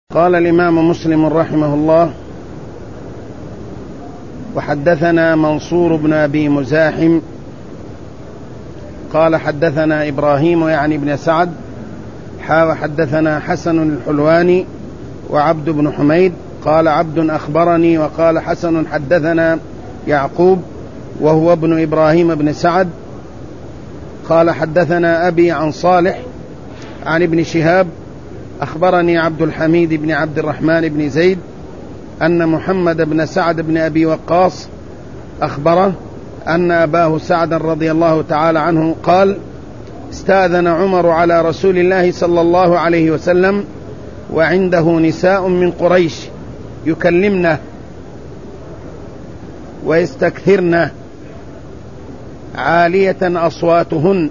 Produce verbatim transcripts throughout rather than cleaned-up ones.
قال الإمام مسلم رحمه الله: وحدثنا منصور بن أبي مزاحم قال حدثنا إبراهيم يعني بن سعد حا وحدثنا حسن الحلواني وعبد بن حميد قال عبد أخبرني وقال حسن حدثنا يعقوب وهو ابن إبراهيم بن سعد قال حدثنا أبي عن صالح عن ابن شهاب أخبرني عبد الحميد بن عبد الرحمن بن زيد أن محمد بن سعد بن أبي وقاص أخبره أن أباه سعد رضي الله تعالى عنه قال: استأذن عمر على رسول الله صلى الله عليه وسلم وعنده نساء من قريش يكلمنه ويستكثرن عالية أصواتهن،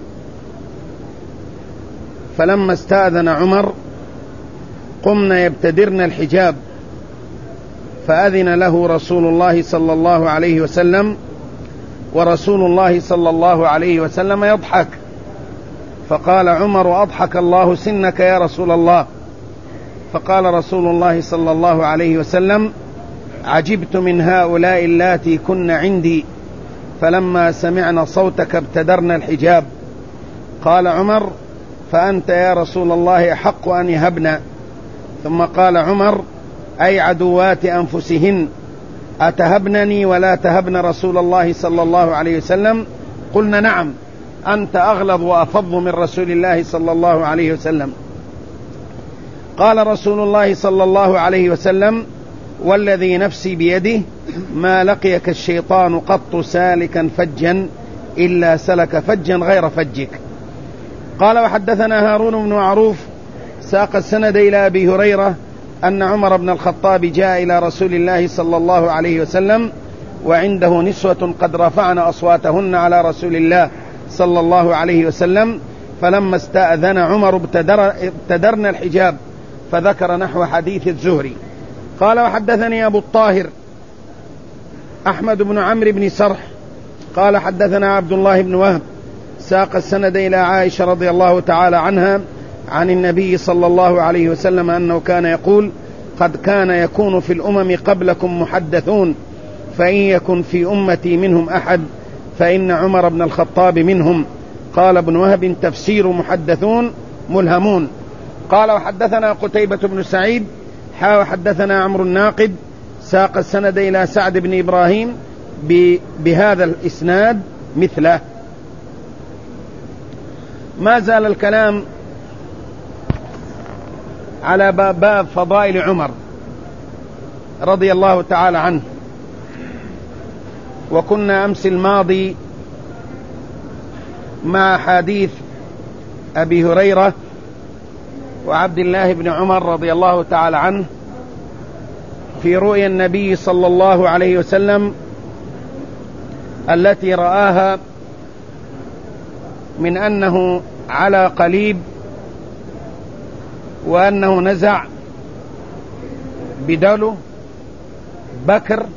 فلما استأذن عمر قمن يبتدرن الحجاب، فأذن له رسول الله صلى الله عليه وسلم، ورسول الله صلى الله عليه وسلم يضحك، فقال عمر: أضحك الله سنك يا رسول الله. فقال رسول الله صلى الله عليه وسلم: عجبت من هؤلاء اللاتي كن عندي، فلما سمعنا صوتك ابتدرن الحجاب. قال عمر: فأنت يا رسول الله أحق أن يهبنا. ثم قال عمر: أي عدوات أنفسهن، أتهبنني ولا تهبن رسول الله صلى الله عليه وسلم؟ قلنا: نعم، أنت أغلظ وأفض من رسول الله صلى الله عليه وسلم. قال رسول الله صلى الله عليه وسلم: والذي نفسي بيده ما لقيك الشيطان قط سالكا فجا إلا سلك فجا غير فجك. قال: وحدثنا هارون بن معروف ساق السند إلى أبي هريرة أن عمر بن الخطاب جاء إلى رسول الله صلى الله عليه وسلم وعنده نسوة قد رفعن أصواتهن على رسول الله صلى الله عليه وسلم، فلما استأذن عمر ابتدر ابتدرن الحجاب، فذكر نحو حديث الزهري. قال: وحدثني أبو الطاهر أحمد بن عمرو بن سرح قال حدثنا عبد الله بن وهب ساق السند إلى عائشة رضي الله تعالى عنها عن النبي صلى الله عليه وسلم أنه كان يقول: قد كان يكون في الأمم قبلكم محدثون، فإن يكن في أمتي منهم أحد فإن عمر بن الخطاب منهم. قال ابن وهب: تفسير محدثون ملهمون. قال: وحدثنا قتيبة بن سعيد حا وحدثنا عمرو الناقد ساق السند إلى سعد بن إبراهيم بهذا الإسناد مثله. ما زال الكلام على باب فضائل عمر رضي الله تعالى عنه، وكنا أمس الماضي مع حديث أبي هريرة وعبد الله بن عمر رضي الله تعالى عنه في رؤيا النبي صلى الله عليه وسلم التي رآها من أنه على قليب، وأنه نزع بدلو بكر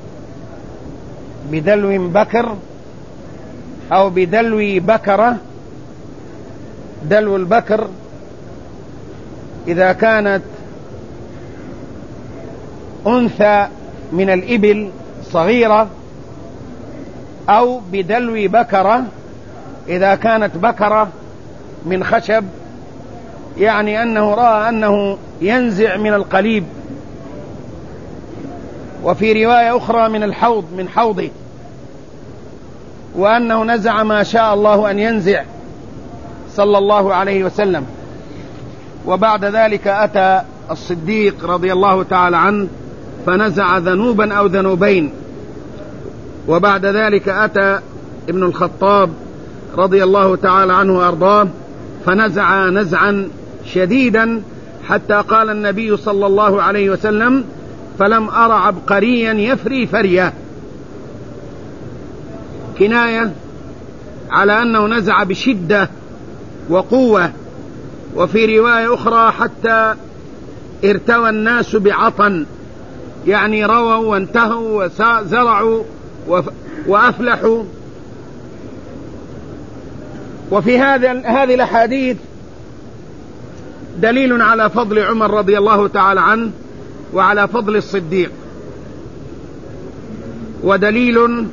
بدلو بكر أو بدلو بكرة. دلو البكر إذا كانت أنثى من الإبل صغيرة، أو بدلو بكرة إذا كانت بكرة من خشب، يعني أنه رأى أنه ينزع من القليب. وفي رواية أخرى من الحوض من حوضه، وأنه نزع ما شاء الله أن ينزع صلى الله عليه وسلم. وبعد ذلك أتى الصديق رضي الله تعالى عنه فنزع ذنوبا أو ذنوبين، وبعد ذلك أتى ابن الخطاب رضي الله تعالى عنه وأرضاه فنزع نزعا شديدا، حتى قال النبي صلى الله عليه وسلم: فلم أرى عبقريا يفري فرية، كناية على أنه نزع بشدة وقوة. وفي رواية أخرى: حتى ارتوى الناس بعطن، يعني رووا وانتهوا وزرعوا وأفلحوا. وفي هذا هذه الأحاديث دليل على فضل عمر رضي الله تعالى عنه وعلى فضل الصديق، ودليل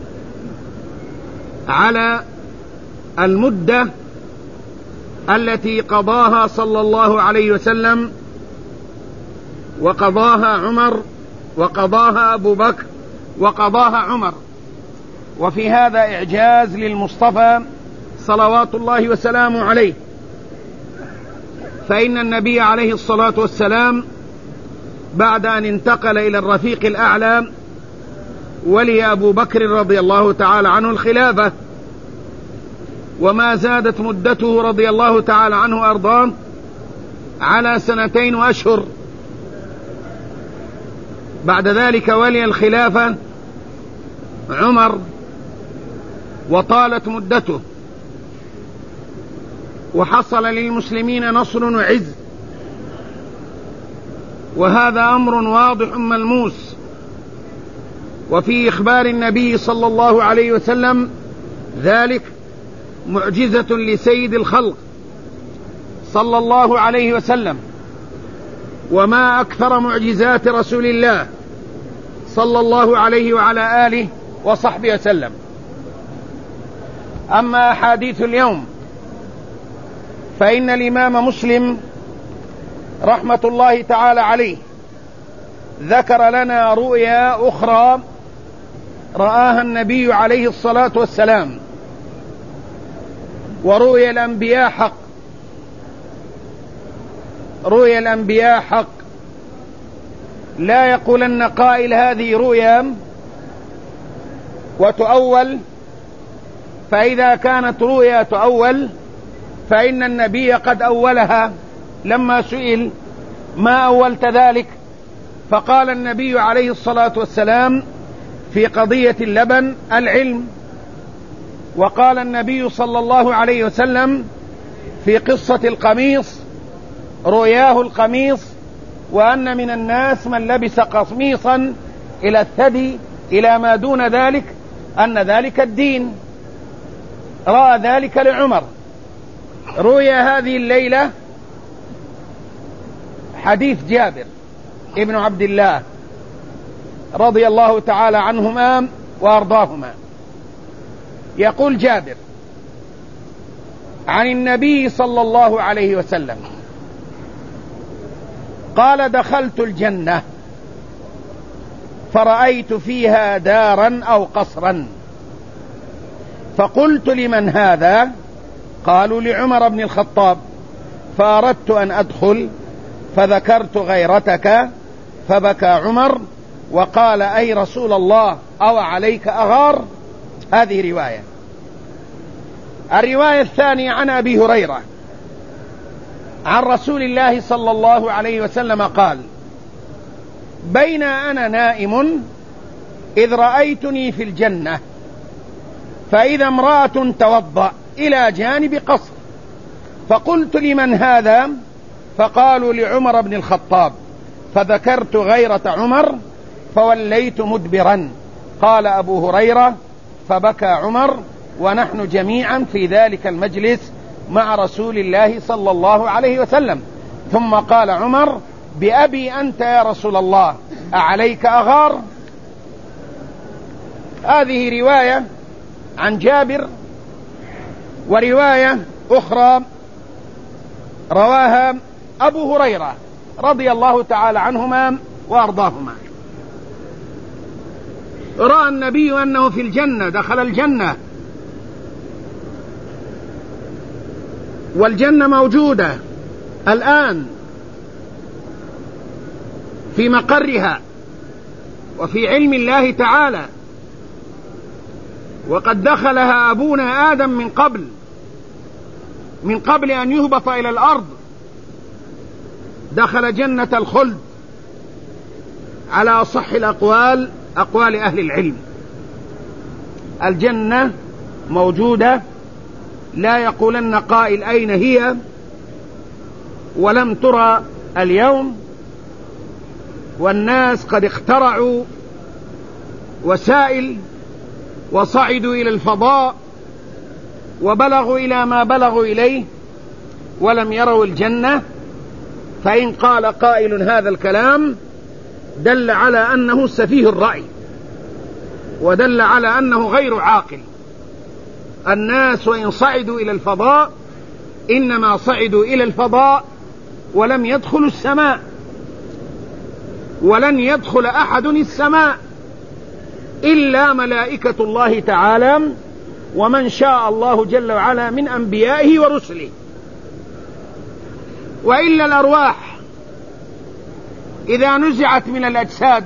على المدة التي قضاها صلى الله عليه وسلم وقضاها عمر وقضاها أبو بكر وقضاها عمر. وفي هذا إعجاز للمصطفى صلوات الله وسلامه عليه، فإن النبي عليه الصلاة والسلام بعد أن انتقل إلى الرفيق الأعلى ولي أبو بكر رضي الله تعالى عنه الخلافة، وما زادت مدته رضي الله تعالى عنه وأرضاه على سنتين وأشهر. بعد ذلك ولي الخلافة عمر وطالت مدته، وحصل للمسلمين نصر وعز، وهذا أمر واضح ملموس. وفي إخبار النبي صلى الله عليه وسلم ذلك معجزة لسيد الخلق صلى الله عليه وسلم، وما أكثر معجزات رسول الله صلى الله عليه وعلى آله وصحبه وسلم. أما أحاديث اليوم فإن الإمام مسلم رحمة الله تعالى عليه ذكر لنا رؤيا أخرى رآها النبي عليه الصلاة والسلام، ورؤيا الأنبياء حق، رؤيا الأنبياء حق. لا يقولن قائل هذه رؤيا وتؤول، فإذا كانت رؤيا تؤول فإن النبي قد أولها لما سئل ما أولت ذلك، فقال النبي عليه الصلاة والسلام في قضية اللبن العلم، وقال النبي صلى الله عليه وسلم في قصة القميص رؤياه القميص، وأن من الناس من لبس قميصا إلى الثدي إلى ما دون ذلك أن ذلك الدين. رأى ذلك لعمر. رؤيا هذه الليلة حديث جابر ابن عبد الله رضي الله تعالى عنهما وأرضاهما. يقول جابر عن النبي صلى الله عليه وسلم قال: دخلت الجنة فرأيت فيها دارا أو قصرا، فقلت: لمن هذا؟ قالوا: لعمر بن الخطاب. فأردت أن أدخل فذكرت غيرتك فبكى عمر وقال: أي رسول الله أو عليك أغار؟ هذه رواية. الرواية الثانية عن أبي هريرة عن رسول الله صلى الله عليه وسلم قال: بين أنا نائم إذ رأيتني في الجنة فإذا امرأة توضأ إلى جانب قصر، فقلت: لمن هذا؟ فقالوا: لعمر بن الخطاب. فذكرت غيرة عمر فوليت مدبرا. قال أبو هريرة: فبكى عمر ونحن جميعا في ذلك المجلس مع رسول الله صلى الله عليه وسلم. ثم قال عمر: بأبي أنت يا رسول الله أعليك أغار؟ هذه رواية عن جابر، ورواية أخرى رواها أبو هريرة رضي الله تعالى عنهما وأرضاهما. رأى النبي أنه في الجنة، دخل الجنة، والجنة موجودة الآن في مقرها وفي علم الله تعالى، وقد دخلها أبونا آدم من قبل من قبل أن يهبط إلى الأرض، دخل جنة الخلد على أصح الأقوال أقوال أهل العلم. الجنة موجودة، لا يقولن قائل أين هي، ولم ترى اليوم، والناس قد اخترعوا وسائل وصعدوا إلى الفضاء وبلغوا إلى ما بلغوا إليه ولم يروا الجنة فإن قال قائل هذا الكلام دل على أنه سفيه الرأي، ودل على أنه غير عاقل. الناس وإن صعدوا إلى الفضاء إنما صعدوا إلى الفضاء ولم يدخلوا السماء، ولن يدخل أحد السماء إلا ملائكة الله تعالى ومن شاء الله جل وعلا من أنبيائه ورسله. وإلا الأرواح إذا نزعت من الأجساد،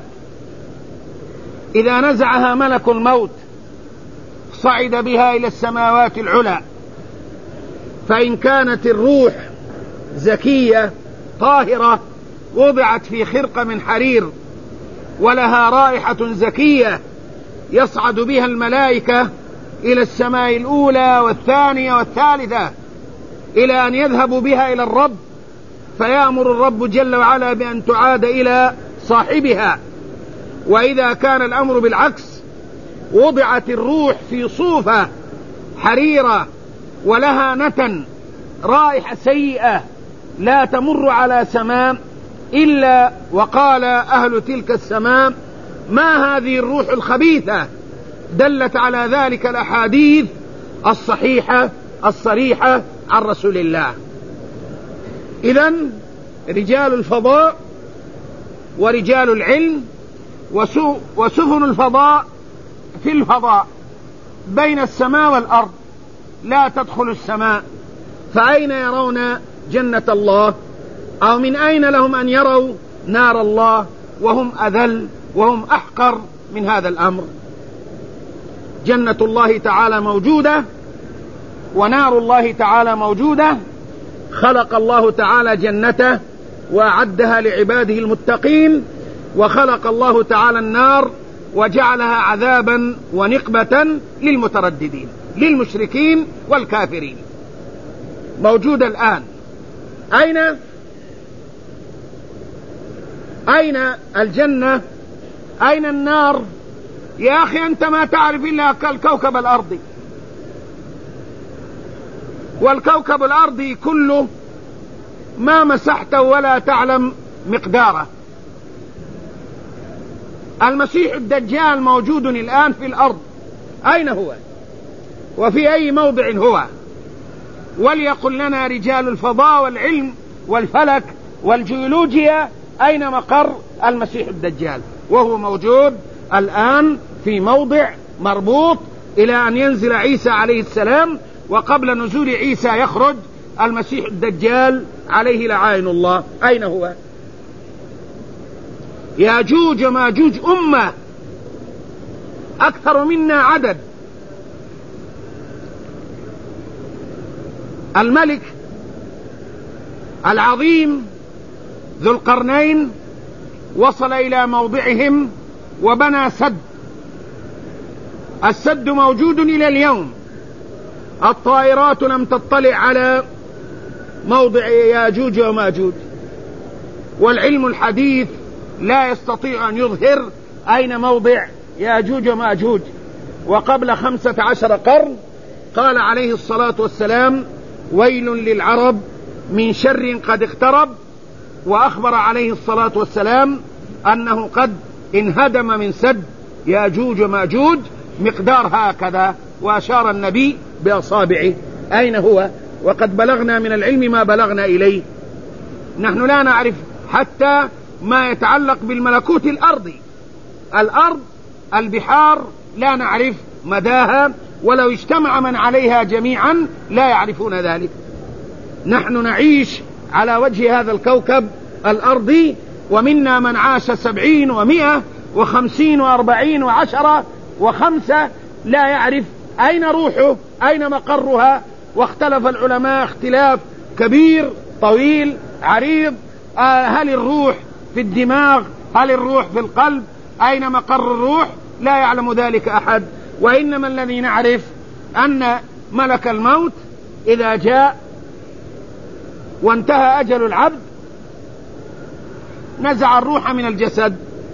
إذا نزعها ملك الموت صعد بها إلى السماوات العلى، فإن كانت الروح زكية طاهرة وضعت في خرقة من حرير ولها رائحة زكية يصعد بها الملائكة إلى السماء الأولى والثانية والثالثة إلى أن يذهبوا بها إلى الرب، فيأمر الرب جل وعلا بأن تعاد إلى صاحبها. وإذا كان الأمر بالعكس، وضعت الروح في صوفة حريرة ولها نتن رائحة سيئة لا تمر على سماء إلا وقال أهل تلك السماء ما هذه الروح الخبيثة، دلت على ذلك الأحاديث الصحيحة الصريحة عن رسول الله. إذن رجال الفضاء ورجال العلم وسفن الفضاء في الفضاء بين السماء والأرض لا تدخل السماء، فأين يرون جنة الله؟ أو من أين لهم أن يروا نار الله وهم أذل وهم أحقر من هذا الأمر؟ جنة الله تعالى موجودة ونار الله تعالى موجودة. خلق الله تعالى جنته وأعدها لعباده المتقين، وخلق الله تعالى النار وجعلها عذابا ونقبة للمترددين للمشركين والكافرين. موجودة الآن. أين أين الجنة؟ أين النار؟ يا أخي أنت ما تعرف إلا الكوكب الأرضي، والكوكب الأرضي كله ما مسحته ولا تعلم مقداره. المسيح الدجال موجود الآن في الأرض، أين هو وفي أي موضع هو؟ وليقل لنا رجال الفضاء والعلم والفلك والجيولوجيا أين مقر المسيح الدجال؟ وهو موجود الآن في موضع مربوط إلى أن ينزل عيسى عليه السلام، وقبل نزول عيسى يخرج المسيح الدجال عليه لعائن الله. أين هو؟ ياجوج وماجوج أمة أكثر منا عدد. الملك العظيم ذو القرنين وصل إلى موضعهم وبنى سد. السد موجود إلى اليوم، الطائرات لم تطلع على موضع ياجوج وماجوج، والعلم الحديث لا يستطيع أن يظهر أين موضع ياجوج وماجوج. وقبل خمسة عشر قرن قال عليه الصلاة والسلام ويل للعرب من شر قد اقترب، وأخبر عليه الصلاة والسلام أنه قد انهدم من سد ياجوج وماجوج مقدار هكذا، وأشار النبي بأصابعه. أين هو؟ وقد بلغنا من العلم ما بلغنا إليه. نحن لا نعرف حتى ما يتعلق بالملكوت الأرضي. الأرض البحار لا نعرف مداها، ولو اجتمع من عليها جميعا لا يعرفون ذلك. نحن نعيش على وجه هذا الكوكب الأرضي، ومنا من عاش سبعين ومئة وخمسين وأربعين وعشرة وخمسة، لا يعرف أين روحه أين مقرها. واختلف العلماء اختلاف كبير طويل عريض، هل الروح في الدماغ؟ هل الروح في القلب؟ أين مقر الروح؟ لا يعلم ذلك أحد. وإنما الذي نعرف أن ملك الموت إذا جاء وانتهى أجل العبد نزع الروح من الجسد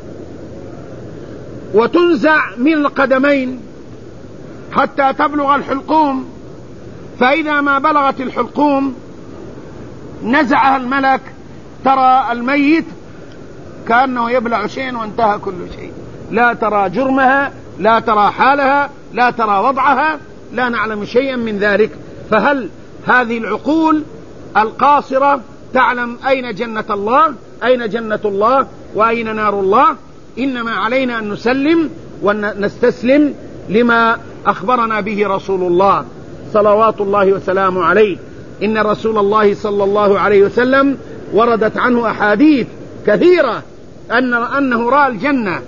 وتنزع من القدمين حتى تبلغ الحلقوم، فإذا ما بلغت الحلقوم نزعها الملك ترى الميت كأنه يبلع شيء وانتهى كل شيء، لا ترى جرمها، لا ترى حالها، لا ترى وضعها، لا نعلم شيئا من ذلك. فهل هذه العقول القاصرة تعلم أين جنة الله، أين جنة الله وأين نار الله؟ إنما علينا أن نسلم ونستسلم لما أخبرنا به رسول الله صلوات الله وسلامه عليه. إن رسول الله صلى الله عليه وسلم وردت عنه أحاديث كثيرة أن أنه رأى الجنة،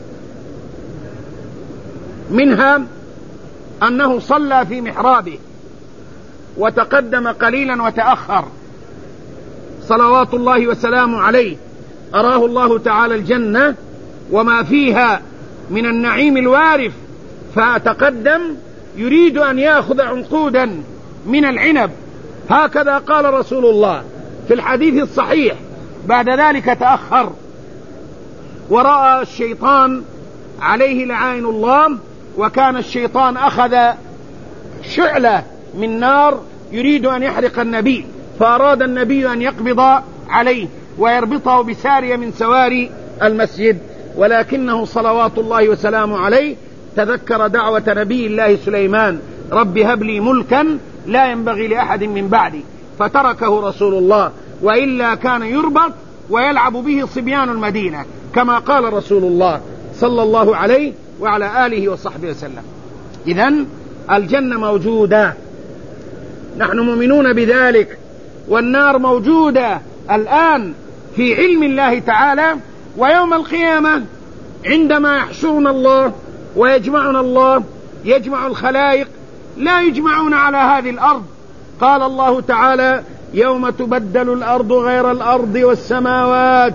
منها أنه صلى في محرابه وتقدم قليلا وتأخر صلوات الله وسلامه عليه، أراه الله تعالى الجنة وما فيها من النعيم الوارف، فتقدم يريد أن يأخذ عنقودا من العنب، هكذا قال رسول الله في الحديث الصحيح. بعد ذلك تأخر ورأى الشيطان عليه لعائن الله، وكان الشيطان أخذ شعلة من نار يريد أن يحرق النبي، فأراد النبي أن يقبض عليه ويربطه بسارية من سواري المسجد، ولكنه صلوات الله وسلامه عليه تذكر دعوة نبي الله سليمان: رب هب لي ملكا لا ينبغي لأحد من بعدي، فتركه رسول الله، وإلا كان يربط ويلعب به صبيان المدينة كما قال رسول الله صلى الله عليه وعلى آله وصحبه وسلم. إذن الجنة موجودة، نحن مؤمنون بذلك، والنار موجودة الآن في علم الله تعالى. ويوم القيامة عندما يحشرنا الله ويجمعنا الله، يجمع الخلائق، لا يجمعون على هذه الأرض. قال الله تعالى: يوم تبدل الأرض غير الأرض والسماوات،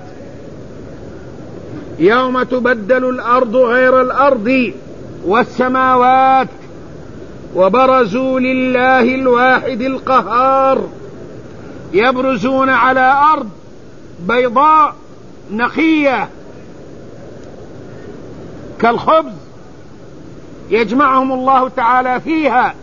يوم تبدل الأرض غير الأرض والسماوات وبرزوا لله الواحد القهار، يبرزون على أرض بيضاء نقية كالخبز، يجمعهم الله تعالى فيها.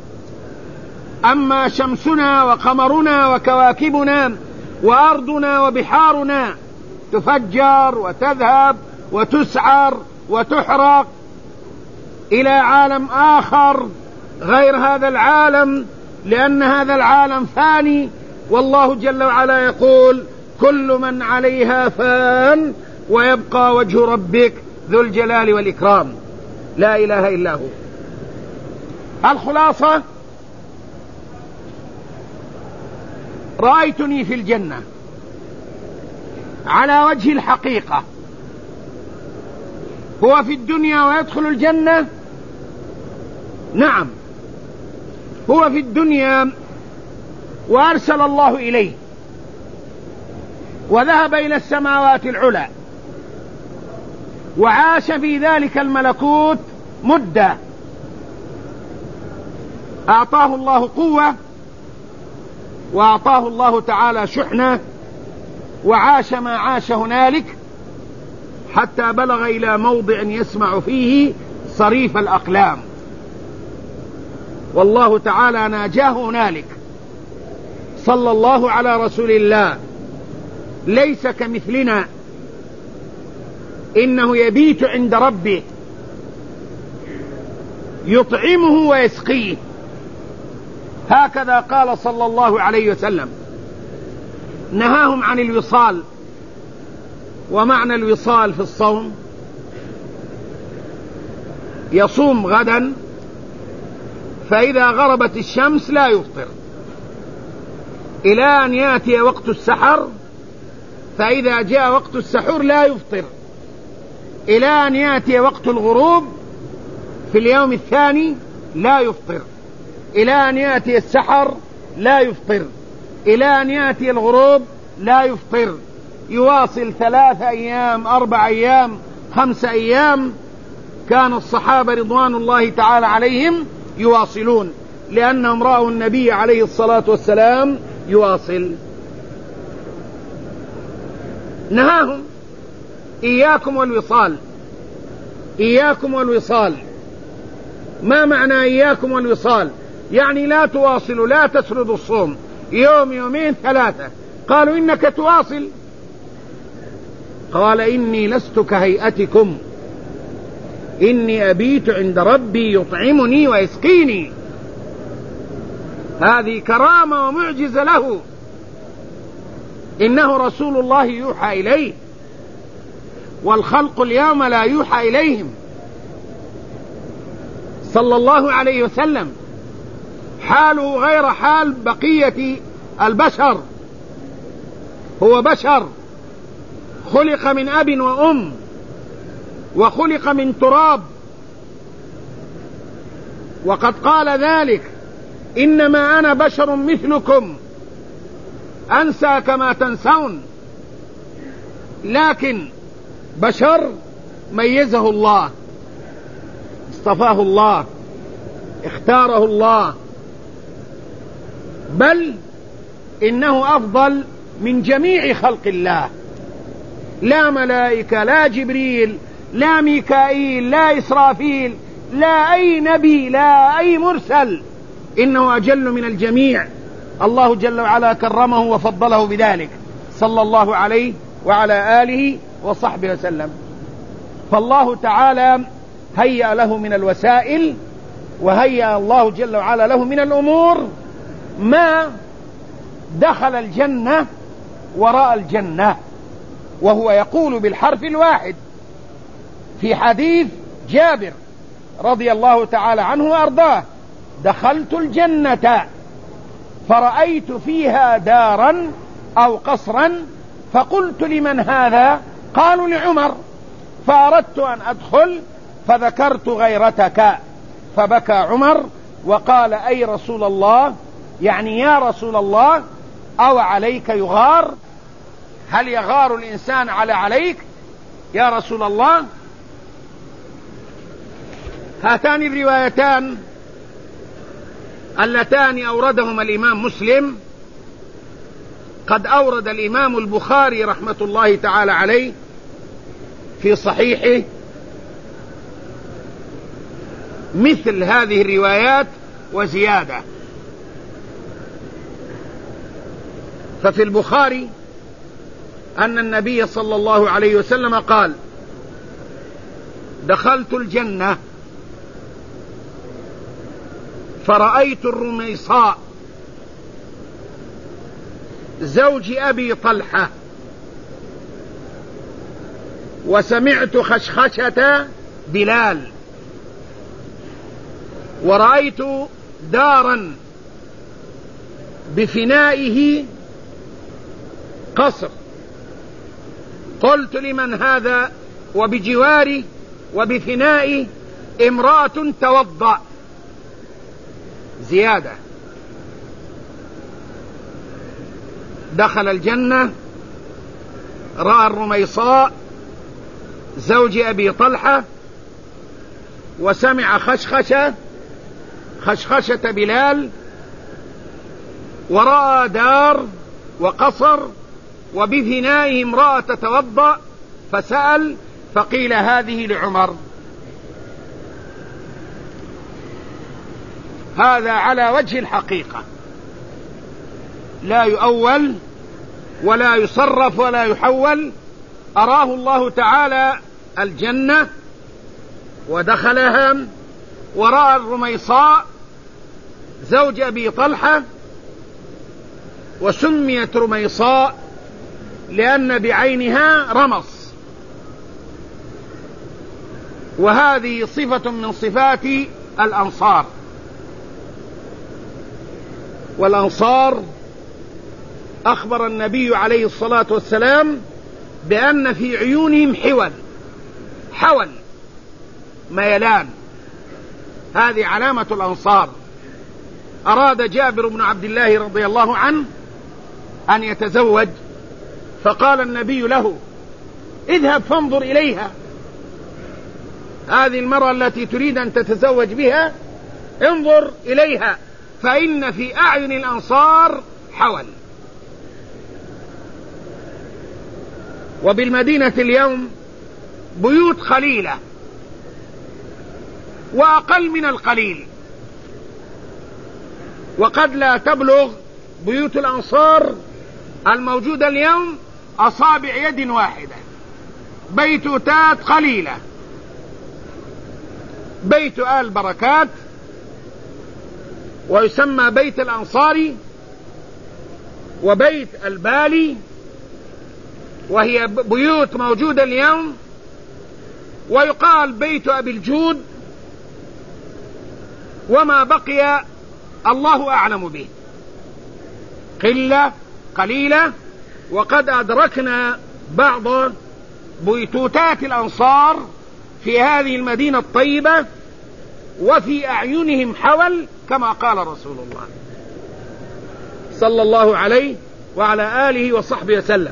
أما شمسنا وقمرنا وكواكبنا وأرضنا وبحارنا تفجر وتذهب وتسعر وتحرق إلى عالم آخر غير هذا العالم، لأن هذا العالم فاني، والله جل وعلا يقول: كل من عليها فان ويبقى وجه ربك ذو الجلال والإكرام. لا إله إلا هو. الخلاصة: رأيتني في الجنة على وجه الحقيقة. هو في الدنيا ويدخل الجنة؟ نعم، هو في الدنيا وأرسل الله إليه وذهب إلى السماوات العلى وعاش في ذلك الملكوت مدة، أعطاه الله قوة وأعطاه الله تعالى شحنة، وعاش ما عاش هنالك حتى بلغ إلى موضع يسمع فيه صريف الأقلام، والله تعالى ناجاه هنالك. صلى الله على رسول الله، ليس كمثلنا، إنه يبيت عند ربه يطعمه ويسقيه، هكذا قال صلى الله عليه وسلم. نهاهم عن الوصال، ومعنى الوصال في الصوم: يصوم غدا فإذا غربت الشمس لا يفطر إلى أن يأتي وقت السحر، فإذا جاء وقت السحور لا يفطر إلى أن يأتي وقت الغروب في اليوم الثاني لا يفطر إلى أن يأتي السحر لا يفطر إلى أن يأتي الغروب لا يفطر، يواصل ثلاث أيام، أربع أيام، خمس أيام. كان الصحابة رضوان الله تعالى عليهم يواصلون، لأنهم رأوا النبي عليه الصلاة والسلام يواصل. نهاهم: إياكم والوصال، إياكم والوصال. ما معنى إياكم والوصال؟ يعني لا تواصلوا، لا تسردوا الصوم يوم يومين ثلاثة. قالوا: إنك تواصل، قال إني لست كهيئتكم إني أبيت عند ربي يطعمني ويسقيني. هذه كرامة ومعجزة له، إنه رسول الله يوحى إليه، والخلق اليوم لا يوحى إليهم صلى الله عليه وسلم، حاله غير حال بقية البشر، هو بشر خلق من أب وأم وخلق من تراب، وقد قال ذلك إنما أنا بشر مثلكم أنسى كما تنسون، لكن بشر ميزه الله، اصطفاه الله، اختاره الله، بل إنه أفضل من جميع خلق الله، لا ملائكة، لا جبريل، لا ميكائيل، لا إسرافيل، لا أي نبي، لا أي مرسل، إنه أجل من الجميع. الله جل وعلا كرمه وفضله بذلك صلى الله عليه وعلى آله وصحبه وسلم. فالله تعالى هيأ له من الوسائل، وهيأ الله جل وعلا له من الأمور ما دخل الجنة وراء الجنة، وهو يقول بالحرف الواحد في حديث جابر رضي الله تعالى عنه وأرضاه: دخلت الجنة فرأيت فيها دارا أو قصرا فقلت لمن هذا؟ قالوا لعمر، فأردت أن أدخل فذكرت غيرتك فبكى عمر وقال: أي رسول الله، يعني يا رسول الله، أو عليك يغار؟ هل يغار الإنسان على عليك يا رسول الله؟ هاتان الروايتان اللتان أوردهما الإمام مسلم قد أورد الإمام البخاري رحمة الله تعالى عليه في صحيحه مثل هذه الروايات وزيادة. ففي البخاري أن النبي صلى الله عليه وسلم قال: دخلت الجنة فرأيت الرميصاء زوج أبي طلحة وسمعت خشخشة بلال ورأيت دارا بفنائه قصر، قلت لمن هذا؟ وبجواره وبفنائه امرأة توضأ. زيادة: دخل الجنة رأى الرميصاء زوج أبي طلحة وسمع خشخشة خشخشة بلال ورأى دار وقصر وبفنائه امرأة تتوضأ، فسأل فقيل هذه لعمر. هذا على وجه الحقيقة، لا يؤول ولا يصرف ولا يحول. أراه الله تعالى الجنة ودخلها ورأى الرميصاء زوج أبي طلحة، وسميت رميصاء لأن بعينها رمص، وهذه صفة من صفات الأنصار. والأنصار أخبر النبي عليه الصلاة والسلام بأن في عيونهم حول حول ميلان، هذه علامة الأنصار. أراد جابر بن عبد الله رضي الله عنه أن يتزوج، فقال النبي له: اذهب فانظر إليها، هذه المرأة التي تريد أن تتزوج بها انظر إليها، فإن في أعين الأنصار حول. وبالمدينة اليوم بيوت قليلة وأقل من القليل، وقد لا تبلغ بيوت الأنصار الموجودة اليوم أصابع يد واحدة، بيتوتات قليلة: بيت آل بركات، ويسمى بيت الأنصاري، وبيت البالي، وهي بيوت موجودة اليوم، ويقال بيت أبي الجود، وما بقي الله أعلم به، قلة قليلة. وقد أدركنا بعض بيتوتات الأنصار في هذه المدينة الطيبة، وفي أعينهم حول، كما قال رسول الله صلى الله عليه وعلى آله وصحبه وسلم.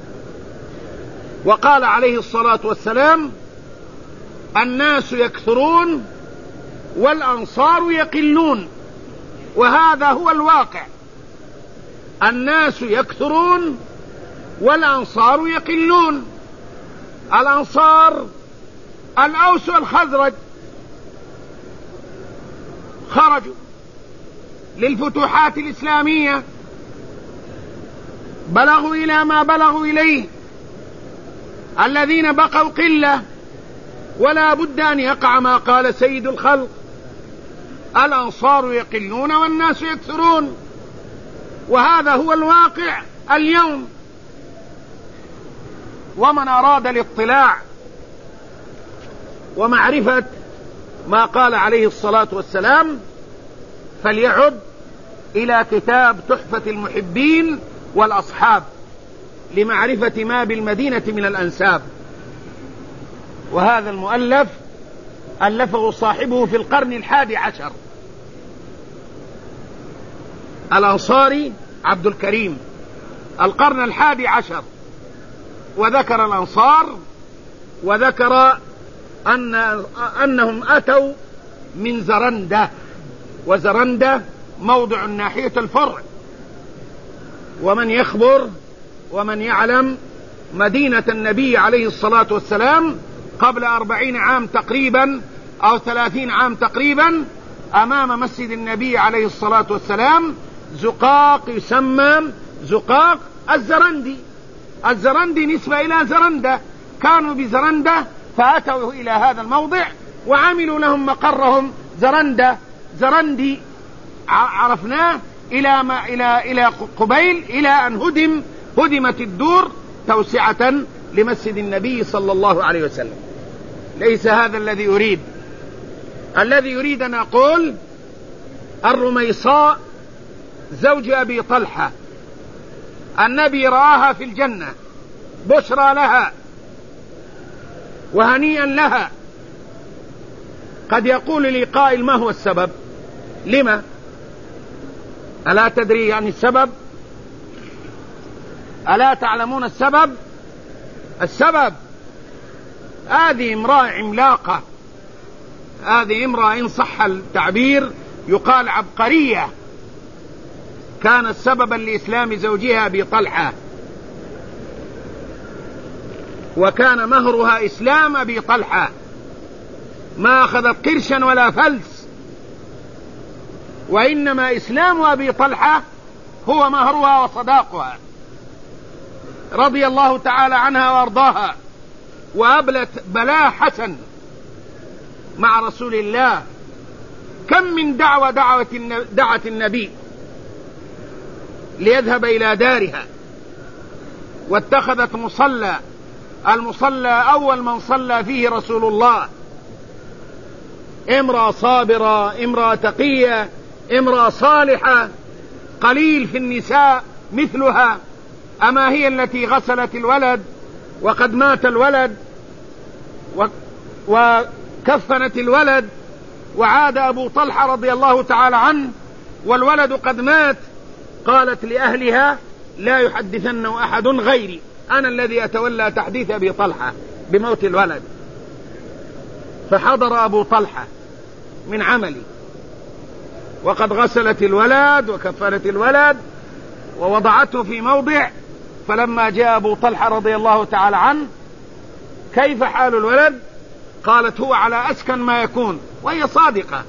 وقال عليه الصلاة والسلام: الناس يكثرون والأنصار يقلون. وهذا هو الواقع، الناس يكثرون والأنصار يقلون. الأنصار الأوس والخزرج خرجوا للفتوحات الإسلامية، بلغوا إلى ما بلغوا إليه. الذين بقوا قلة، ولا بد أن يقع ما قال سيد الخلق: الأنصار يقلون والناس يكثرون. وهذا هو الواقع اليوم. ومن أراد الاطلاع ومعرفة ما قال عليه الصلاة والسلام فليعد إلى كتاب تحفة المحبين والأصحاب لمعرفة ما بالمدينة من الأنساب. وهذا المؤلف ألفه صاحبه في القرن الحادي عشر، الأنصاري عبد الكريم، القرن الحادي عشر، وذكر الأنصار، وذكر أن أنهم أتوا من زرندة، وزرندة موضع ناحية الفرع. ومن يخبر ومن يعلم مدينة النبي عليه الصلاة والسلام قبل أربعين عام تقريبا أو ثلاثين عام تقريبا، أمام مسجد النبي عليه الصلاة والسلام زقاق يسمى زقاق الزرندي. الزرندي نسبة إلى زرندة، كانوا بزرندة فأتوا إلى هذا الموضع وعملوا لهم مقرهم زرندة زرندي، عرفناه إلى ما إلى إلى قبيل إلى أن هدم هدمت الدور توسعة لمسجد النبي صلى الله عليه وسلم. ليس هذا الذي يريد. الذي يريد أن أقول: الرميصاء زوج أبي طلحة، النبي رآها في الجنة، بشرى لها وهنيئا لها. قد يقول لي قائل: ما هو السبب؟ لما؟ ألا تدري عن السبب؟ ألا تعلمون السبب؟ السبب: هذه امرأة عملاقة، هذه امرأة إن صح التعبير يقال عبقرية، كانت سببا لإسلام زوجها أبي طلحة، وكان مهرها إسلام أبي طلحة، ما أخذت قرشا ولا فلس، وإنما إسلام أبي طلحة هو مهرها وصداقها، رضي الله تعالى عنها وأرضاها. وأبلت بلاء حسن مع رسول الله. كم من دعوة دعوة دعت النبي ليذهب إلى دارها، واتخذت مصلى، المصلى أول من صلى فيه رسول الله. امرأة صابرة، امرأة تقية، امرأة صالحة، قليل في النساء مثلها. أما هي التي غسلت الولد وقد مات الولد وكفنت الولد، وعاد أبو طلحة رضي الله تعالى عنه والولد قد مات، قالت لأهلها: لا يحدثن أحد غيري، أنا الذي أتولى تحديث أبي طلحة بموت الولد. فحضر أبو طلحة من عملي، وقد غسلت الولد وكفنت الولد ووضعته في موضع. فلما جاء أبو طلحة رضي الله تعالى عنه: كيف حال الولد؟ قالت: هو على أسكن ما يكون، وهي صادقة.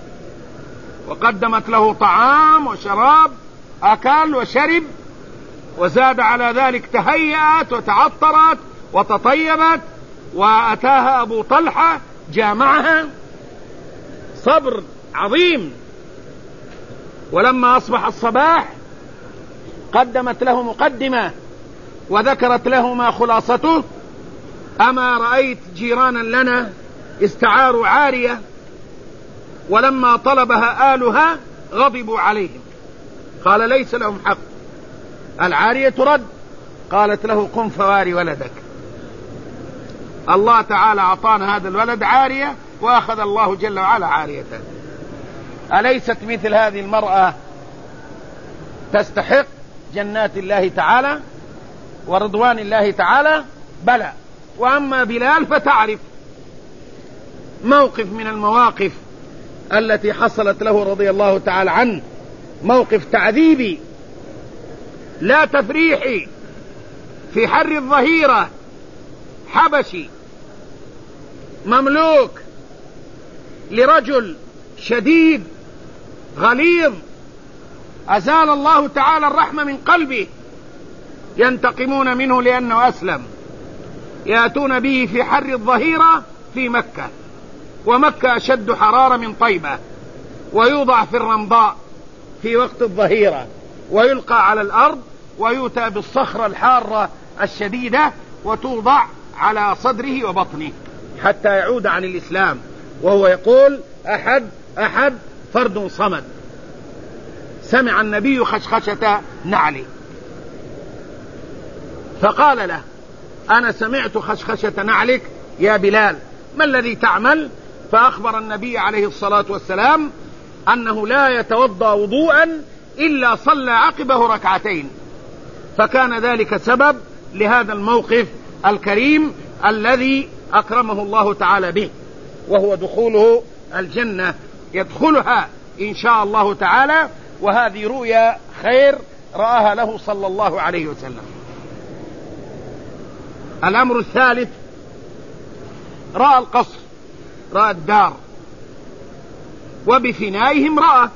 وقدمت له طعام وشراب، أكل وشرب، وزاد على ذلك تهيأت وتعطرت وتطيبت وأتاها أبو طلحة جامعها، صبر عظيم. ولما أصبح الصباح قدمت له مقدمة وذكرت له ما خلاصته: أما رأيت جيرانا لنا استعاروا عارية، ولما طلبها آلها غضبوا عليهم. قال: ليس لهم حق، العارية ترد. قالت له: قم فواري ولدك. الله تعالى أعطانا هذا الولد عارية، وأخذ الله جل وعلا عاريته. أليست مثل هذه المرأة تستحق جنات الله تعالى ورضوان الله تعالى؟ بلى. وأما بلال فتعرف موقف من المواقف التي حصلت له رضي الله تعالى عنه، موقف تعذيبي لا تفريحي في حر الظهيرة، حبشي مملوك لرجل شديد غليظ أزال الله تعالى الرحمة من قلبه، ينتقمون منه لأنه أسلم، يأتون به في حر الظهيرة في مكة، ومكة أشد حرارة من طيبة، ويوضع في الرمضاء في وقت الظهيرة ويلقى على الأرض، ويؤتى بالصخرة الحارة الشديدة وتوضع على صدره وبطنه حتى يعود عن الإسلام، وهو يقول: أحد أحد فرد صمد. سمع النبي خشخشة نعلي فقال له: أنا سمعت خشخشة نعلك يا بلال، ما الذي تعمل؟ فأخبر النبي عليه الصلاة والسلام أنه لا يتوضأ وضوءا إلا صلى عقبه ركعتين، فكان ذلك سبب لهذا الموقف الكريم الذي أكرمه الله تعالى به، وهو دخوله الجنة، يدخلها إن شاء الله تعالى. وهذه رؤيا خير رآها له صلى الله عليه وسلم. الأمر الثالث: رأى القصر، رأى الدار، وبفنائه امرأة،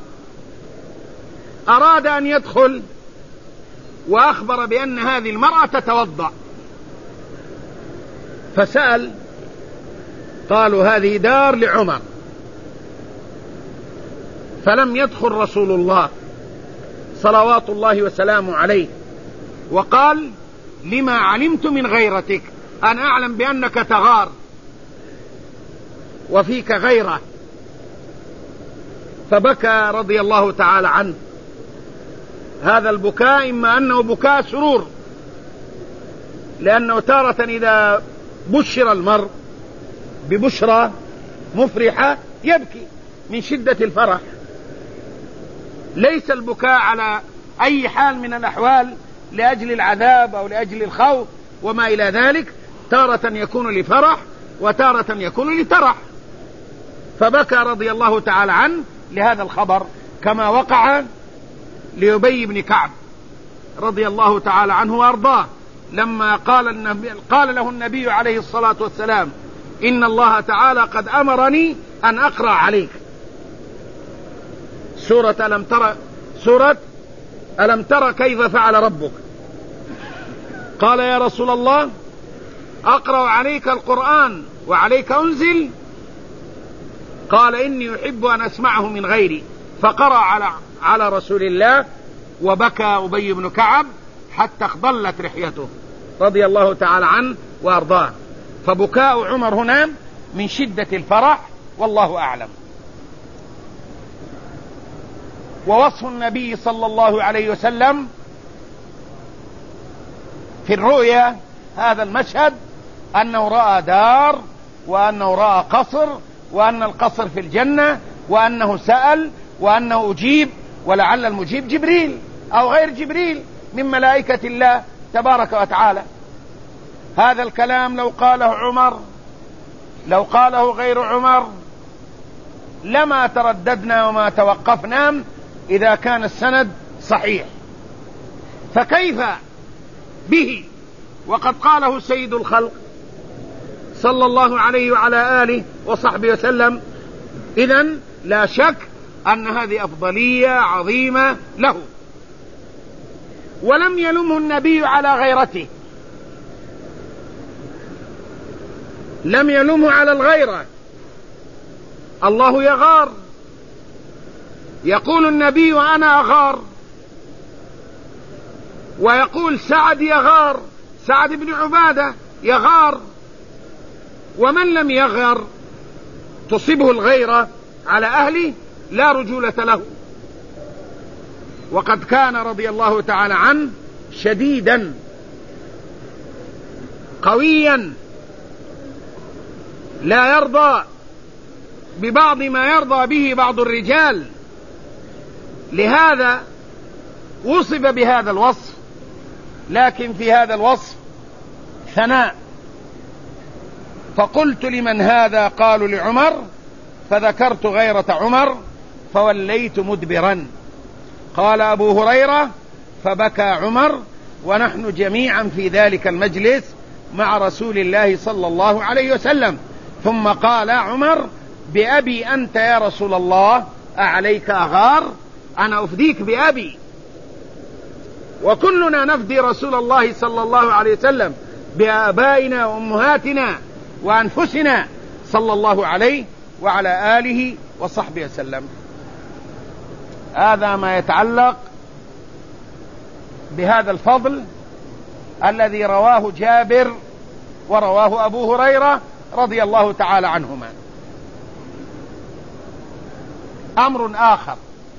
أراد أن يدخل وأخبر بأن هذه المرأة تتوضأ، فسأل، قالوا: هذه دار لعمر. فلم يدخل رسول الله صلوات الله وسلامه عليه، وقال: لما علمت من غيرتك، أنا أعلم بأنك تغار وفيك غيرة. فبكى رضي الله تعالى عنه. هذا البكاء إما أنه بكاء سرور، لأنه تارة إذا بشر المرء ببشرى مفرحة يبكي من شدة الفرح، ليس البكاء على أي حال من الأحوال لأجل العذاب أو لأجل الخوف وما إلى ذلك، تارة يكون لفرح وتارة يكون لترح. فبكى رضي الله تعالى عنه لهذا الخبر، كما وقع لأبي بن كعب رضي الله تعالى عنه وأرضاه، لما قال, النبي قال له النبي عليه الصلاة والسلام: إن الله تعالى قد أمرني أن أقرأ عليك سورة ألم ترى سورة ألم ترى كيف فعل ربك. قال: يا رسول الله، أقرأ عليك القرآن وعليك أنزل؟ قال: إني أحب أن أسمعه من غيري. فقرأ على على رسول الله، وبكى أبي بن كعب حتى اخضلت لحيته رضي الله تعالى عنه وأرضاه. فبكاء عمر هنا من شدة الفرح، والله أعلم. ووصف النبي صلى الله عليه وسلم في الرؤيا هذا المشهد أنه رأى دار، وأنه رأى قصر، وأن القصر في الجنة، وأنه سأل، وأنه أجيب، ولعل المجيب جبريل أو غير جبريل من ملائكة الله تبارك وتعالى. هذا الكلام لو قاله عمر، لو قاله غير عمر، لما ترددنا وما توقفنا إذا كان السند صحيح، فكيف به وقد قاله سيد الخلق صلى الله عليه وعلى آله وصحبه وسلم؟ إذن لا شك أن هذه أفضلية عظيمة له. ولم يلمه النبي على غيرته، لم يلومه على الغيرة. الله يغار، يقول النبي وأنا أغار، ويقول سعد يغار، سعد بن عبادة يغار، ومن لم يغر تصيبه الغيرة على أهله لا رجولة له. وقد كان رضي الله تعالى عنه شديدا قويا لا يرضى ببعض ما يرضى به بعض الرجال، لهذا وصف بهذا الوصف. لكن في هذا الوصف ثناء، فقلت لمن هذا؟ قالوا لعمر، فذكرت غيرة عمر فوليت مدبرا. قال أبو هريرة فبكى عمر ونحن جميعا في ذلك المجلس مع رسول الله صلى الله عليه وسلم. ثم قال عمر بأبي أنت يا رسول الله أعليك أغار؟ أنا أفديك بأبي، وكلنا نفدي رسول الله صلى الله عليه وسلم بآبائنا وأمهاتنا وأنفسنا صلى الله عليه وعلى آله وصحبه وسلم. هذا ما يتعلق بهذا الفضل الذي رواه جابر ورواه أبو هريرة رضي الله تعالى عنهما. أمر آخر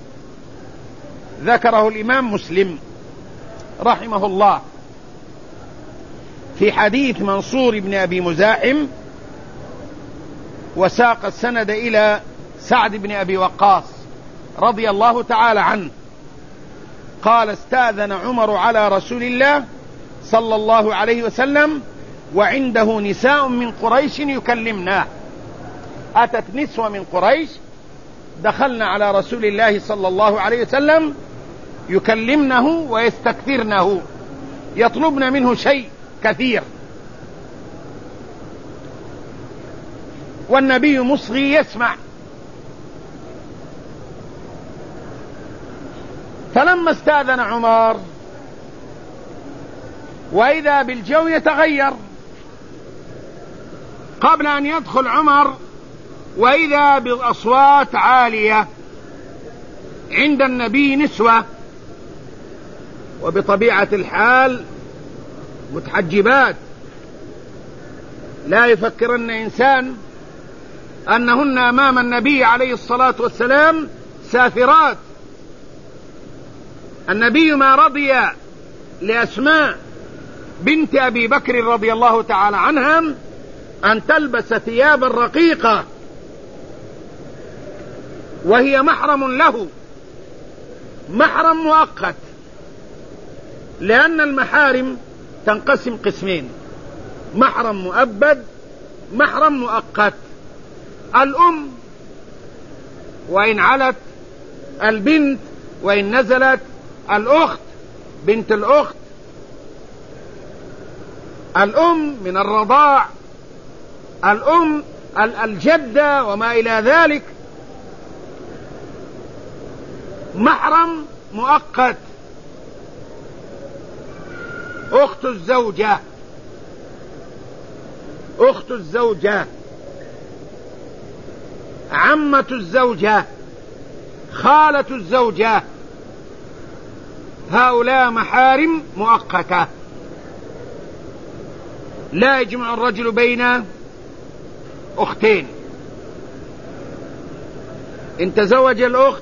ذكره الإمام مسلم رحمه الله في حديث منصور بن أبي مزاحم، وساق السند إلى سعد بن أبي وقاص رضي الله تعالى عنه قال استأذن عمر على رسول الله صلى الله عليه وسلم وعنده نساء من قريش يكلمناه. أتت نسوة من قريش دخلنا على رسول الله صلى الله عليه وسلم يكلمنه ويستكثرنه، يطلبن منه شيء كثير، والنبي مصغي يسمع. فلما استأذن عمر وإذا بالجو يتغير، قبل أن يدخل عمر وإذا بالأصوات عالية عند النبي نسوة، وبطبيعة الحال متحجبات، لا يفكرن إنسان أنهن أمام النبي عليه الصلاة والسلام سافرات. النبي ما رضي لأسماء بنت أبي بكر رضي الله تعالى عنها أن تلبس ثيابا رقيقة وهي محرم له، محرم مؤقت، لأن المحارم تنقسم قسمين: محرم مؤبد، محرم مؤقت. الأم وإن علت، البنت وإن نزلت، الأخت، بنت الأخت، الأم من الرضاع، الأم الجدة وما إلى ذلك. محرم مؤقت: أخت الزوجة، أخت الزوجة، عمة الزوجة، خالة الزوجة، هؤلاء محارم مؤقتة. لا يجمع الرجل بين أختين. إن تزوج الأخت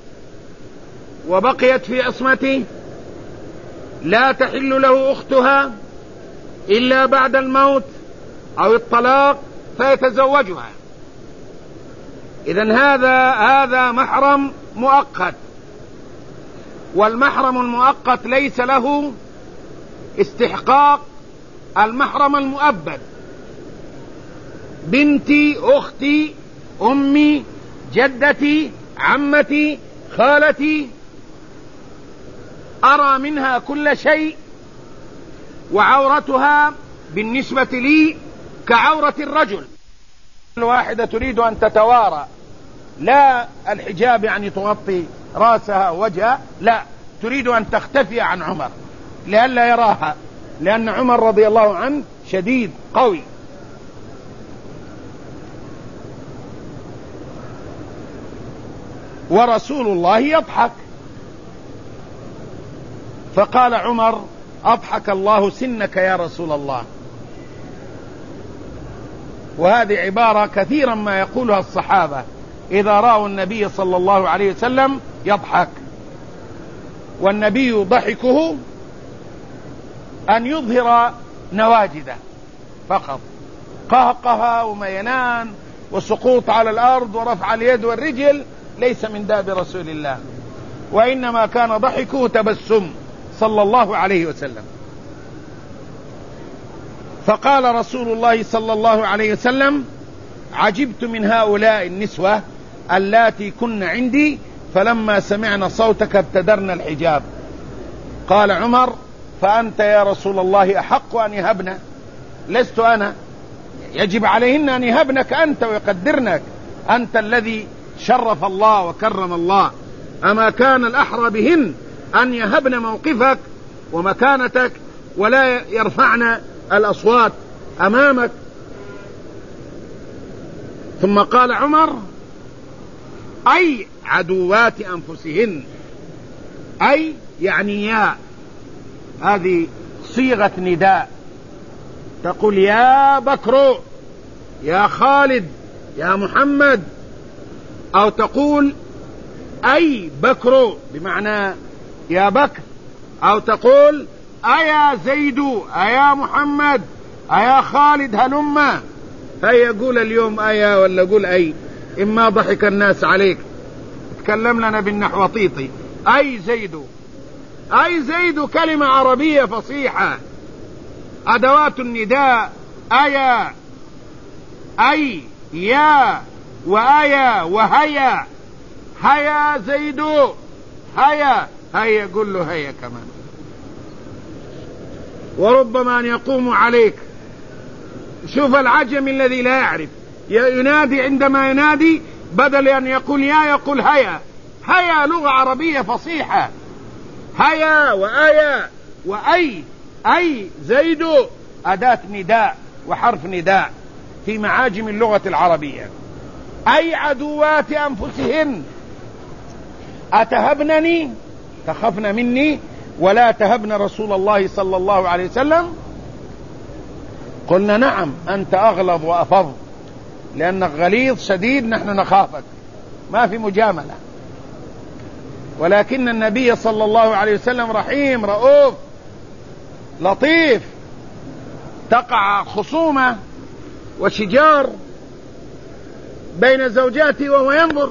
وبقيت في عصمته لا تحل له أختها إلا بعد الموت أو الطلاق فيتزوجها. إذن هذا هذا محرم مؤقت، والمحرم المؤقت ليس له استحقاق المحرم المؤبد. بنتي، أختي، أمي، جدتي، عمتي، خالتي، أرى منها كل شيء، وعورتها بالنسبة لي كعورة الرجل. الواحدة تريد أن تتوارى، لا الحجاب يعني تغطي رأسها ووجهها، لا، تريد أن تختفي عن عمر لئلا يراها، لأن عمر رضي الله عنه شديد قوي. ورسول الله يضحك. فقال عمر: أضحك الله سنك يا رسول الله. وهذه عبارة كثيرا ما يقولها الصحابة إذا رأوا النبي صلى الله عليه وسلم يضحك. والنبي ضحكه أن يظهر نواجده فقط، قهقه ومينان وسقوط على الأرض ورفع اليد والرجل ليس من داب رسول الله، وإنما كان ضحكه تبسم صلى الله عليه وسلم. فقال رسول الله صلى الله عليه وسلم: عجبت من هؤلاء النسوة اللاتي كن عندي فلما سمعنا صوتك ابتدرنا الحجاب. قال عمر: فأنت يا رسول الله أحق أن يهبنا، لست أنا، يجب عليهن أن يهبنك أنت ويقدرنك، أنت الذي شرف الله وكرم الله، أما كان الأحرى بهن أن يهبن موقفك ومكانتك ولا يرفعن الأصوات أمامك. ثم قال عمر: أي عدوات أنفسهن، أي يعني يا، هذه صيغة نداء، تقول يا بكر، يا خالد، يا محمد، أو تقول أي بكر بمعنى يا بكر، أو تقول أيا زيد، أيا محمد، أيا خالد هلما. هيا قول اليوم أيا ولا قول أي، إما ضحك الناس عليك. تكلم لنا بالنحو طيطي. أي زيد، أي زيد كلمة عربية فصيحة، أدوات النداء أيا، أي، يا، وأيا، وهيا، هيا زيد، هيا، هيا قل له هيا كمان. وربما أن يقوم عليك. شوف العجم الذي لا يعرف، ينادي عندما ينادي بدل أن يقول يا يقول هيا. هيا لغة عربية فصيحة، هيا وآيا وأي. أي زيد أداة نداء وحرف نداء في معاجم اللغة العربية. أي عدوات أنفسهن، أتهبنني، تخفن مني ولا تهبن رسول الله صلى الله عليه وسلم؟ قلنا نعم، أنت أغلظ وأفض، لأنك غليظ شديد، نحن نخافك، ما في مجاملة. ولكن النبي صلى الله عليه وسلم رحيم رؤوف لطيف. تقع خصومة وشجار بين زوجاته وهو ينظر،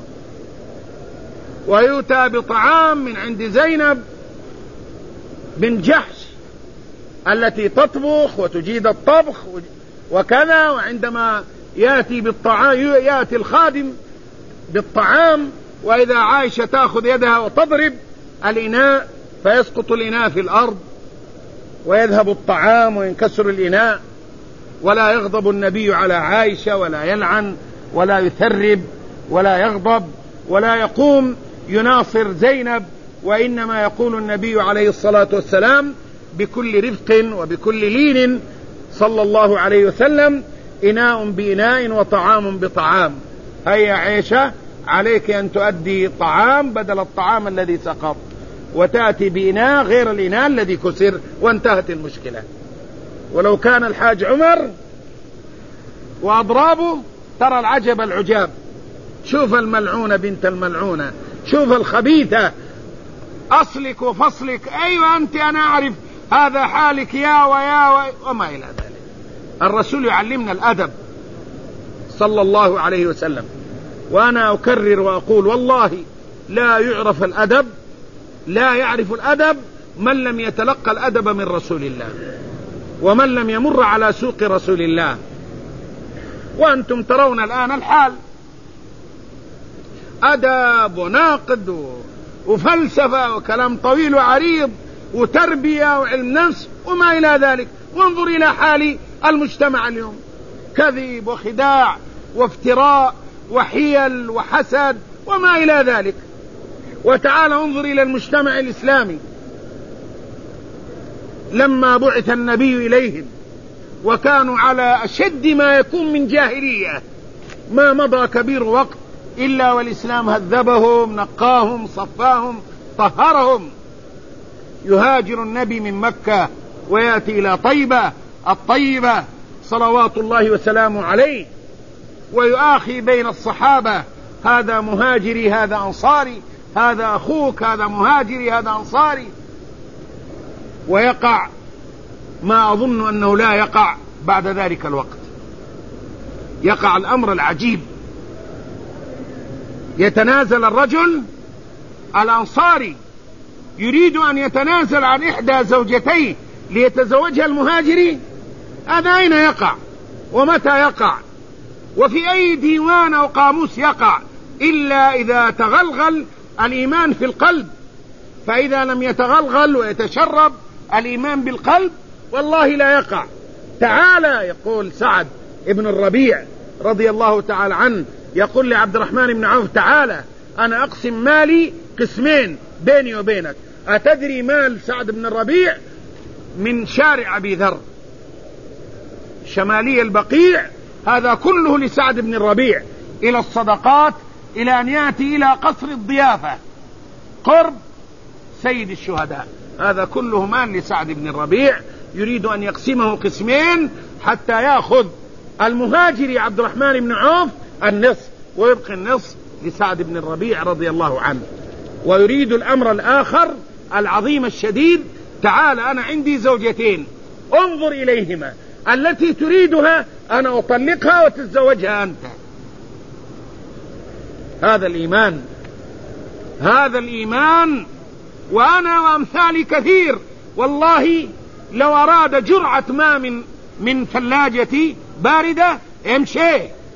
ويؤتى بطعام من عند زينب بن جحش التي تطبخ وتجيد الطبخ وكذا، وعندما يأتي بالطعام يأتي الخادم بالطعام، وإذا عائشة تأخذ يدها وتضرب الإناء فيسقط الإناء في الأرض ويذهب الطعام وينكسر الإناء، ولا يغضب النبي على عائشة ولا يلعن ولا يثرب ولا يغضب ولا يقوم يناصر زينب، وإنما يقول النبي عليه الصلاة والسلام بكل رفق وبكل لين صلى الله عليه وسلم: إناء بإناء وطعام بطعام. هيا عائشة، عليك أن تؤدي طعام بدل الطعام الذي سقط، وتأتي بإناء غير الإناء الذي كسر، وانتهت المشكلة. ولو كان الحاج عمر وأضرابه ترى العجب العجاب. شوف الملعونة بنت الملعونة، شوف الخبيثة، أصلك وفصلك، أيوة أنت أنا أعرف هذا حالك يا ويا و... وما إلى ذلك. الرسول يعلمنا الأدب صلى الله عليه وسلم. وأنا أكرر وأقول والله لا يعرف الأدب، لا يعرف الأدب من لم يتلقى الأدب من رسول الله، ومن لم يمر على سوق رسول الله. وأنتم ترون الآن الحال، أدب وناقد وفلسفة وكلام طويل وعريض وتربية وعلم نفس وما إلى ذلك. وانظر إلى حال المجتمع اليوم، كذب وخداع وافتراء وحيل وحسد وما إلى ذلك. وتعال انظر إلى المجتمع الإسلامي لما بعث النبي إليهم وكانوا على أشد ما يكون من جاهلية، ما مضى كبير وقت إلا والإسلام هذبهم نقاهم صفاهم طهرهم. يهاجر النبي من مكة ويأتي إلى طيبة الطيبة صلوات الله وسلامه عليه، ويؤاخي بين الصحابة، هذا مهاجري هذا أنصاري، هذا أخوك هذا مهاجري هذا أنصاري. ويقع ما أظن أنه لا يقع بعد ذلك الوقت، يقع الأمر العجيب، يتنازل الرجل الأنصاري يريد أن يتنازل عن إحدى زوجتيه ليتزوجها المهاجري. هذا أين يقع ومتى يقع وفي أي ديوان أو قاموس يقع إلا إذا تغلغل الإيمان في القلب؟ فإذا لم يتغلغل ويتشرب الإيمان بالقلب والله لا يقع. تعالى يقول سعد ابن الربيع رضي الله تعالى عنه، يقول لعبد الرحمن بن عوف تعالى أنا أقسم مالي قسمين بيني وبينك. أتدري مال سعد بن الربيع؟ من شارع أبي ذر شمالي البقيع، هذا كله لسعد بن الربيع، إلى الصدقات، إلى أن يأتي إلى قصر الضيافة قرب سيد الشهداء، هذا كله مال لسعد بن الربيع، يريد أن يقسمه قسمين حتى يأخذ المهاجر عبد الرحمن بن عوف النصف ويبقي النصف لسعد بن الربيع رضي الله عنه. ويريد الأمر الآخر العظيم الشديد، تعال أنا عندي زوجتين انظر إليهما، التي تريدها أنا أطلقها وتتزوجها أنت. هذا الإيمان، هذا الإيمان. وأنا وأمثالي كثير والله لو أراد جرعة ماء من من ثلاجتي باردة امشي،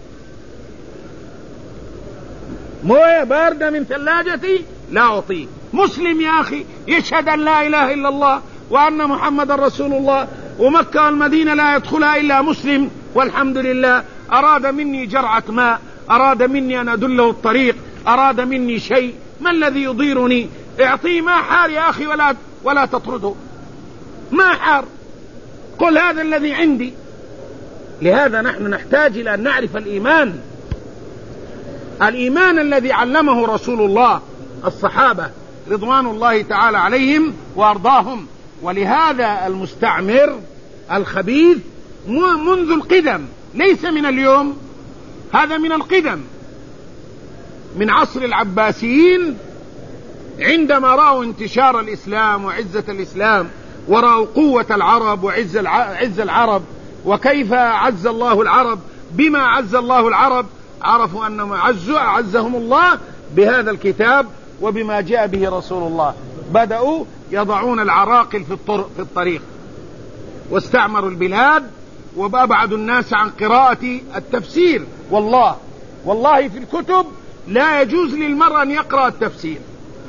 موية باردة من ثلاجتي لا أعطيه. مسلم يا أخي يشهد أن لا إله إلا الله وأن محمد رسول الله، ومكة والمدينة لا يدخلها إلا مسلم، والحمد لله. أراد مني جرعة ماء، أراد مني أن أدله الطريق، أراد مني شيء، ما الذي يضيرني؟ اعطيه ما حار يا أخي ولا, ولا تطرده، ما حار، قل هذا الذي عندي. لهذا نحن نحتاج إلى أن نعرف الإيمان، الإيمان الذي علمه رسول الله الصحابة رضوان الله تعالى عليهم وأرضاهم. ولهذا المستعمر الخبيث منذ القدم، ليس من اليوم، هذا من القدم، من عصر العباسيين عندما رأوا انتشار الإسلام وعزة الإسلام، ورأوا قوة العرب وعز عز العرب، وكيف عز الله العرب، بما عز الله العرب، عرفوا أنهم عزوا أعزهم الله بهذا الكتاب وبما جاء به رسول الله. بدأوا يضعون العراقل في الطريق واستعمروا البلاد وأبعدوا الناس عن قراءة التفسير. والله والله في الكتب لا يجوز للمرء أن يقرأ التفسير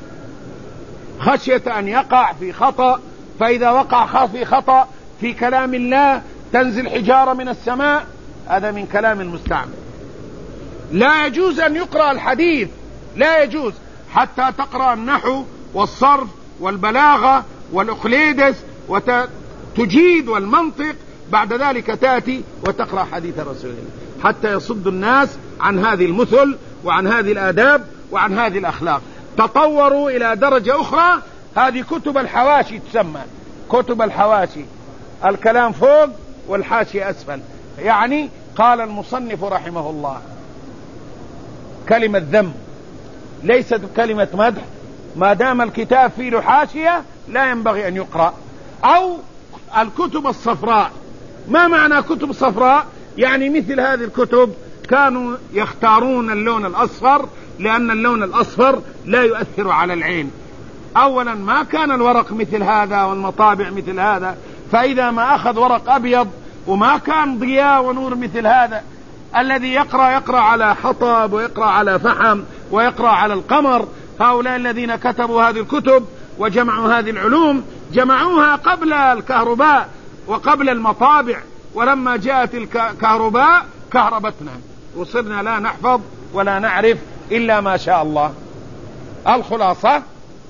خشية أن يقع في خطأ، فإذا وقع في خطأ في كلام الله تنزل حجارة من السماء، هذا من كلام المستعمر. لا يجوز أن يقرأ الحديث، لا يجوز حتى تقرأ النحو والصرف والبلاغة والأقليدس وتجيد والمنطق، بعد ذلك تأتي وتقرأ حديث رسول الله، حتى يصد الناس عن هذه المثل وعن هذه الآداب وعن هذه الأخلاق. تطوروا إلى درجة أخرى، هذه كتب الحواشي تسمى كتب الحواشي، الكلام فوق والحاشية أسفل. يعني قال المصنف رحمه الله كلمة ذم ليست كلمة مدح، ما دام الكتاب فيه له حاشية لا ينبغي أن يقرأ. أو الكتب الصفراء. ما معنى كتب صفراء؟ يعني مثل هذه الكتب كانوا يختارون اللون الأصفر لأن اللون الأصفر لا يؤثر على العين. أولا ما كان الورق مثل هذا والمطابع مثل هذا، فإذا ما أخذ ورق أبيض وما كان ضياء ونور مثل هذا، الذي يقرأ يقرأ على حطب ويقرأ على فحم ويقرأ على القمر. هؤلاء الذين كتبوا هذه الكتب وجمعوا هذه العلوم جمعوها قبل الكهرباء وقبل المطابع، ولما جاءت الكهرباء كهربتنا وصرنا لا نحفظ ولا نعرف إلا ما شاء الله. الخلاصة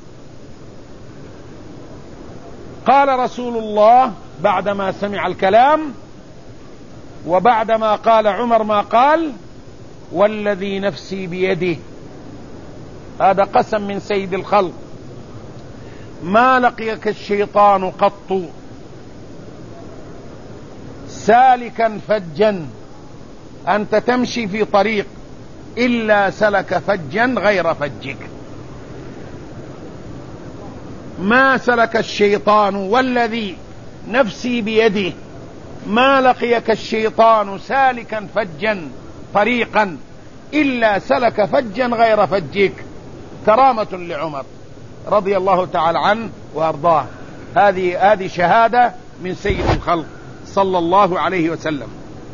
قال رسول الله بعدما سمع الكلام وبعدما قال عمر ما قال، والذي نفسي بيده، هذا قسم من سيد الخلق، ما لقيك الشيطان قط سالكا فجا، أنت تمشي في طريق إلا سلك فجا غير فجك. ما سلك الشيطان والذي نفسي بيده، ما لقيك الشيطان سالكا فجا طريقا إلا سلك فجا غير فجك. كرامة لعمر رضي الله تعالى عنه وأرضاه. هذه هذه شهادة من سيد الخلق صلى الله عليه وسلم.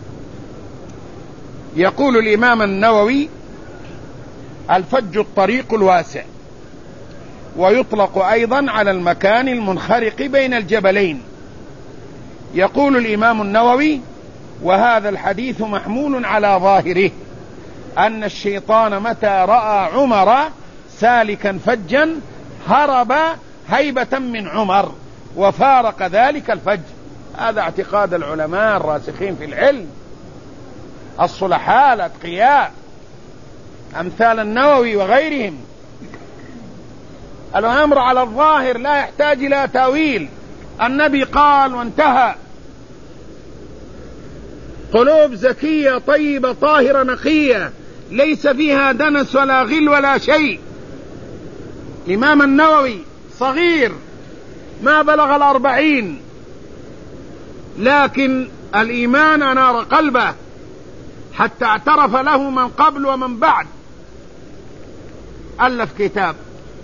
يقول الإمام النووي: الفج الطريق الواسع، ويطلق أيضا على المكان المنخرق بين الجبلين. يقول الإمام النووي: وهذا الحديث محمول على ظاهره أن الشيطان متى رأى عمر سالكا فجا هرب هيبة من عمر وفارق ذلك الفج. هذا اعتقاد العلماء الراسخين في العلم الصلحاء الأتقياء أمثال النووي وغيرهم. الأمر على الظاهر لا يحتاج إلى تأويل، النبي قال وانتهى. قلوب زكية طيبة طاهرة نقية ليس فيها دنس ولا غل ولا شيء. الإمام النووي صغير ما بلغ الأربعين، لكن الإيمان أنار قلبه حتى اعترف له من قبل ومن بعد. ألف كتاب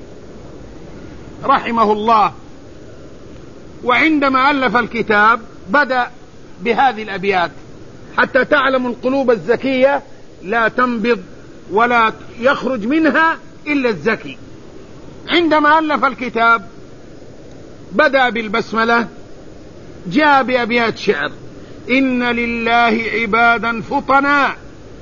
رحمه الله، وعندما ألف الكتاب بدأ بهذه الأبيات حتى تعلم القلوب الزكية لا تنبض ولا يخرج منها إلا الزكي. عندما ألف الكتاب بدأ بالبسملة، جاء بأبيات شعر: إن لله عبادا فطنا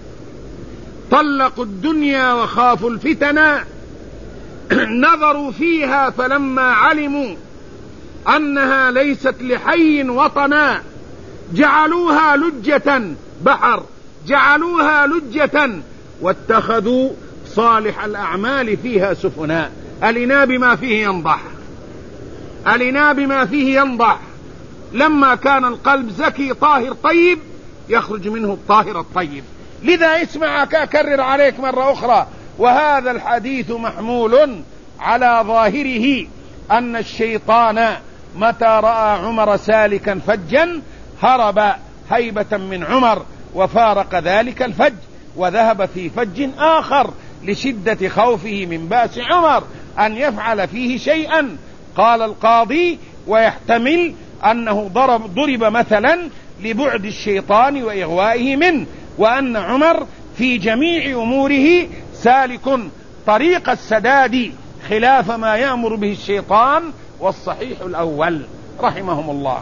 طلقوا الدنيا وخافوا الفتنا، نظروا فيها فلما علموا أنها ليست لحي وطنا، جعلوها لجة بحر جعلوها لجة واتخذوا صالح الأعمال فيها سفنا. ألنا بما فيه ينضح، ألنا بما فيه ينضح. لما كان القلب زكي طاهر طيب يخرج منه الطاهر الطيب. لذا اسمعك أكرر عليك مرة أخرى: وهذا الحديث محمول على ظاهره أن الشيطان متى رأى عمر سالكا فجا هرب هيبة من عمر وفارق ذلك الفج وذهب في فج آخر لشدة خوفه من بأس عمر أن يفعل فيه شيئا. قال القاضي: ويحتمل أنه ضرب, ضرب مثلا لبعد الشيطان وإغوائه منه، وأن عمر في جميع أموره سالك طريق السداد خلاف ما يأمر به الشيطان، والصحيح الأول رحمهم الله.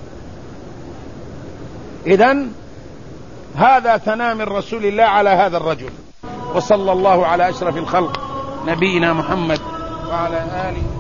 إذن هذا ثناء من رسول الله على هذا الرجل. وصلى الله على أشرف الخلق نبينا محمد وعلى آله